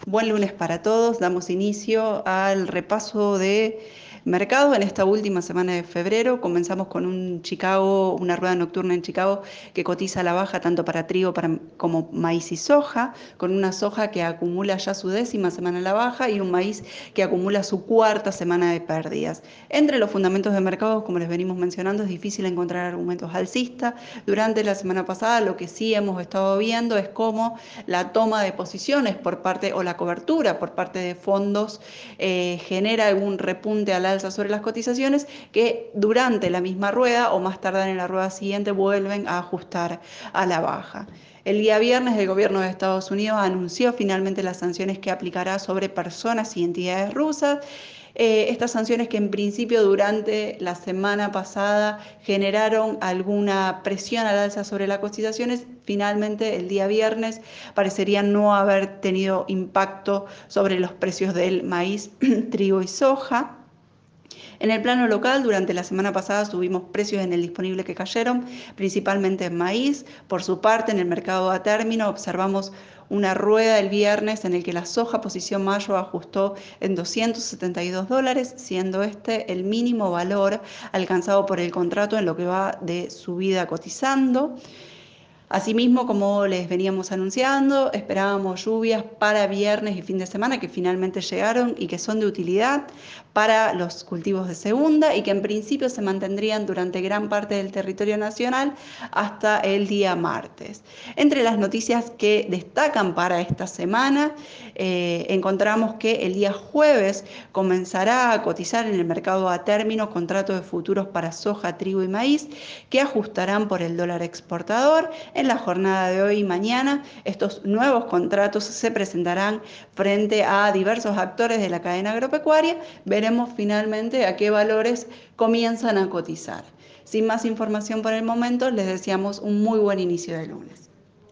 Buen lunes para todos. Damos inicio al repaso de mercado en esta última semana de febrero. Comenzamos con una rueda nocturna en Chicago que cotiza a la baja tanto para trigo como maíz y soja, con una soja que acumula ya su 10ª semana a la baja y un maíz que acumula su 4ª semana de pérdidas. Entre los fundamentos de mercado, como les venimos mencionando, es difícil encontrar argumentos alcistas. Durante la semana pasada lo que sí hemos estado viendo es cómo la toma de posiciones por parte o la cobertura por parte de fondos genera algún repunte al alza sobre las cotizaciones que durante la misma rueda o más tardar en la rueda siguiente vuelven a ajustar a la baja. El día viernes el gobierno de Estados Unidos anunció finalmente las sanciones que aplicará sobre personas y entidades rusas. Estas sanciones que en principio durante la semana pasada generaron alguna presión al alza sobre las cotizaciones, finalmente el día viernes parecerían no haber tenido impacto sobre los precios del maíz, trigo y soja. En el plano local, durante la semana pasada subimos precios en el disponible que cayeron, principalmente en maíz. Por su parte, en el mercado a término observamos una rueda el viernes en el que la soja posición mayo ajustó en $272, siendo este el mínimo valor alcanzado por el contrato en lo que va de subida cotizando. Asimismo, como les veníamos anunciando, esperábamos lluvias para viernes y fin de semana que finalmente llegaron y que son de utilidad para los cultivos de segunda y que en principio se mantendrían durante gran parte del territorio nacional hasta el día martes. Entre las noticias que destacan para esta semana, encontramos que el día jueves comenzará a cotizar en el mercado a término contratos de futuros para soja, trigo y maíz que ajustarán por el dólar exportador. En la jornada de hoy y mañana, estos nuevos contratos se presentarán frente a diversos actores de la cadena agropecuaria. Veremos finalmente a qué valores comienzan a cotizar. Sin más información por el momento, les deseamos un muy buen inicio de lunes.